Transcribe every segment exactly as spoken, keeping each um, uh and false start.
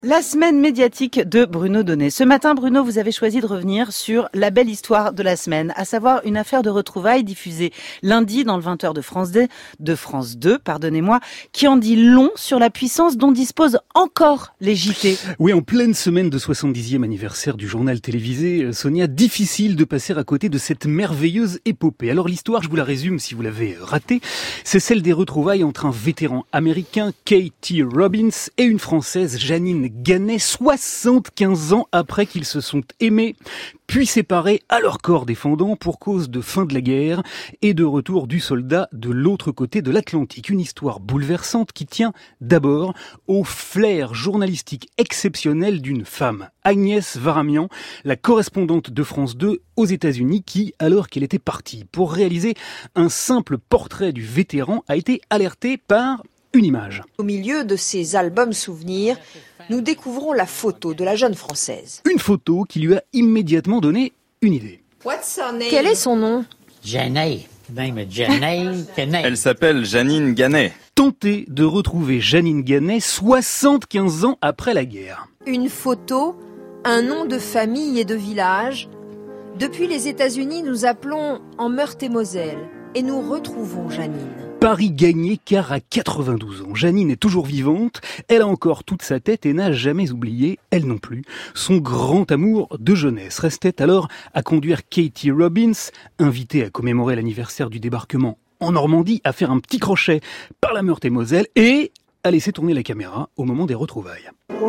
La semaine médiatique de Bruno Donnet. Ce matin, Bruno, vous avez choisi de revenir sur la belle histoire de la semaine, à savoir une affaire de retrouvailles diffusée lundi dans le vingt heures de France deux, de France deux, pardonnez-moi, qui en dit long sur la puissance dont disposent encore les J T. Oui, en pleine semaine de soixante-dixième anniversaire du journal télévisé, Sonia, difficile de passer à côté de cette merveilleuse épopée. Alors l'histoire, je vous la résume si vous l'avez ratée, c'est celle des retrouvailles entre un vétéran américain, Katie Robbins, et une Française, Janine Gannet, soixante-quinze ans après qu'ils se sont aimés, puis séparés à leur corps défendant pour cause de fin de la guerre et de retour du soldat de l'autre côté de l'Atlantique. Une histoire bouleversante qui tient d'abord au flair journalistique exceptionnel d'une femme, Agnès Varamian, la correspondante de France deux aux États-Unis qui, alors qu'elle était partie pour réaliser un simple portrait du vétéran, a été alertée par une image. Au milieu de ces albums souvenirs, nous découvrons la photo de la jeune Française. Une photo qui lui a immédiatement donné une idée. Quel est son nom ? Janine. Elle s'appelle Janine Gannet. Tenter de retrouver Janine Gannet soixante-quinze ans après la guerre. Une photo, un nom de famille et de village. Depuis les États-Unis, nous appelons en Meurthe-et-Moselle et nous retrouvons Janine. Paris gagné car à quatre-vingt-douze ans, Janine est toujours vivante, elle a encore toute sa tête et n'a jamais oublié, elle non plus, son grand amour de jeunesse. Restait alors à conduire Katie Robbins, invitée à commémorer l'anniversaire du débarquement en Normandie, à faire un petit crochet par la Meurthe-et-Moselle et à laisser tourner la caméra au moment des retrouvailles.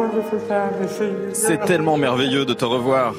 C'est tellement merveilleux de te revoir.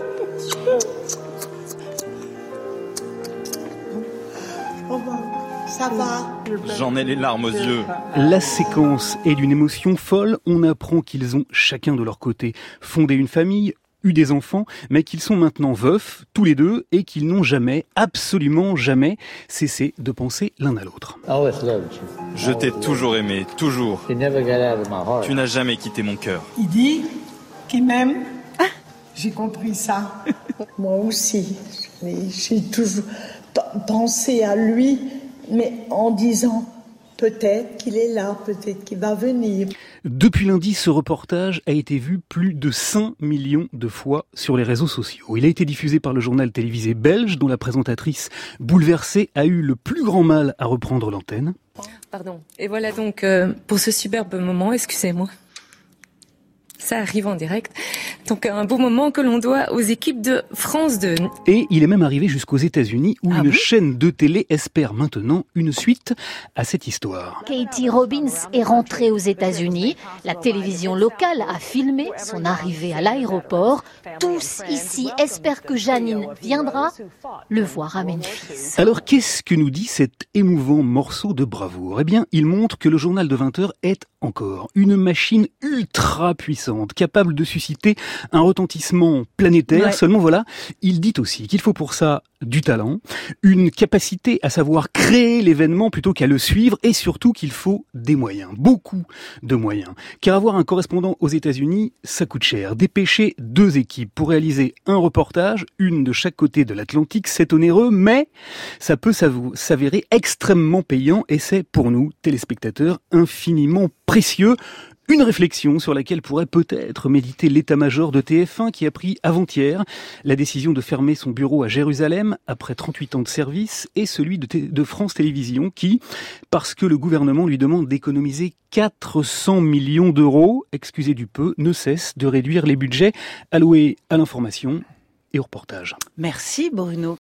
Ça va. J'en ai les larmes aux yeux. La séquence est d'une émotion folle. On apprend qu'ils ont, chacun de leur côté, fondé une famille, eu des enfants, mais qu'ils sont maintenant veufs, tous les deux, et qu'ils n'ont jamais, absolument jamais, cessé de penser l'un à l'autre. Je t'ai toujours aimé, toujours. Tu n'as jamais quitté mon cœur. Il dit qu'il m'aime. Ah, j'ai compris ça. Moi aussi. Mais j'ai toujours p- pensé à lui, mais en disant peut-être qu'il est là, peut-être qu'il va venir. Depuis lundi, ce reportage a été vu plus de cinq millions de fois sur les réseaux sociaux. Il a été diffusé par le journal télévisé belge, dont la présentatrice, bouleversée, a eu le plus grand mal à reprendre l'antenne. Pardon. Et voilà donc euh, pour ce superbe moment, excusez-moi. Ça arrive en direct. Donc un beau moment que l'on doit aux équipes de France deux. Et il est même arrivé jusqu'aux États-Unis où Ah une bon chaîne de télé espère maintenant une suite à cette histoire. Katie Robbins est rentrée aux États-Unis. La télévision locale a filmé son arrivée à l'aéroport. Tous ici espèrent que Janine viendra le voir à Memphis. Alors qu'est-ce que nous dit cet émouvant morceau de bravoure ? Eh bien, il montre que le journal de vingt heures est encore une machine ultra puissante, capable de susciter un retentissement planétaire. Ouais. Seulement voilà, il dit aussi qu'il faut pour ça du talent, une capacité à savoir créer l'événement plutôt qu'à le suivre, et surtout qu'il faut des moyens, beaucoup de moyens. Car avoir un correspondant aux États-Unis, ça coûte cher. Dépêcher deux équipes pour réaliser un reportage, une de chaque côté de l'Atlantique, c'est onéreux, mais ça peut s'avérer extrêmement payant, et c'est pour nous, téléspectateurs, infiniment précieux. Une réflexion sur laquelle pourrait peut-être méditer l'état-major de T F un qui a pris avant-hier la décision de fermer son bureau à Jérusalem après trente-huit ans de service, et celui de, T- de France Télévisions qui, parce que le gouvernement lui demande d'économiser quatre cents millions d'euros, excusez du peu, ne cesse de réduire les budgets alloués à l'information et au reportage. Merci Bruno.